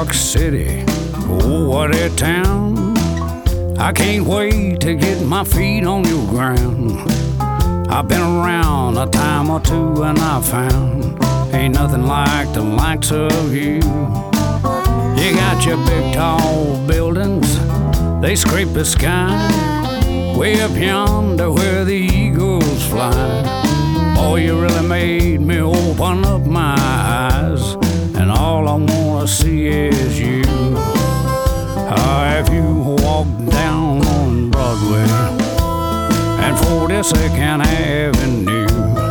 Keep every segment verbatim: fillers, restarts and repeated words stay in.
York City, oh, what a town. I can't wait to get my feet on your ground. I've been around a time or two and I found ain't nothing like the likes of you. You got your big tall buildings, they scrape the sky, way up yonder where the eagles fly. Boy, you really made me open up my eyes, and all I wanna see is you. Uh, if you walk down on Broadway and forty-second Avenue,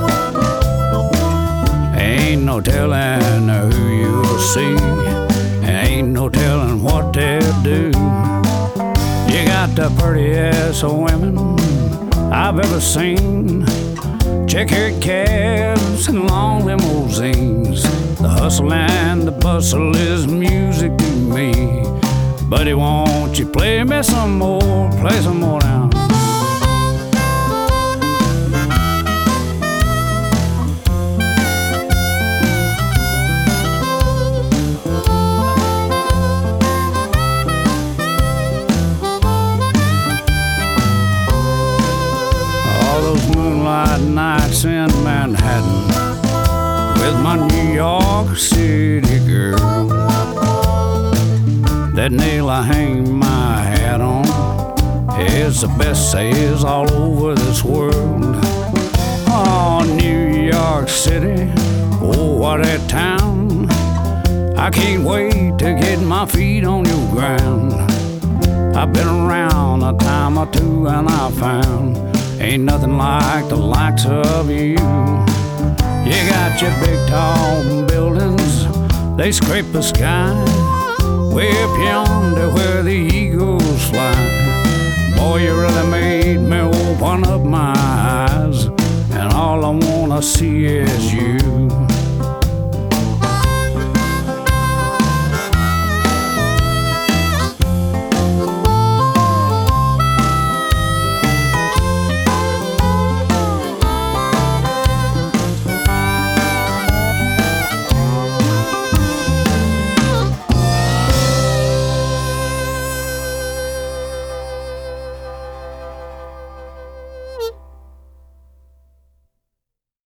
ain't no telling who you'll see, ain't no telling what they'll do. You got the prettiest women I've ever seen, checkered cabs and long limousines. The hustle and the bustle is music to me. Buddy, won't you play me some more, play some more now. All those moonlight nights in Manhattan with my New York City girl, that nail I hang my hat on is the best sales all over this world. Oh, New York City, oh, what a town. I can't wait to get my feet on your ground. I've been around a time or two and I found ain't nothing like the likes of you. You got your big tall buildings, they scrape the sky, way up yonder where the eagles fly. Boy, you really made me open up my eyes, and all I wanna see is you.